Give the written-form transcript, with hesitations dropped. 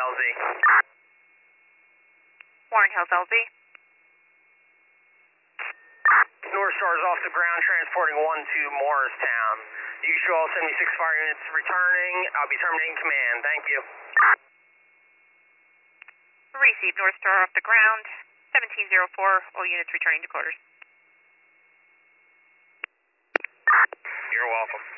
LZ. Warren Hills, LZ. North Star is off the ground transporting 1 to Morristown. You show all 76 fire units returning. I'll be terminating command. Thank you. Received North Star off the ground. 1704, all units returning to quarters. You're welcome.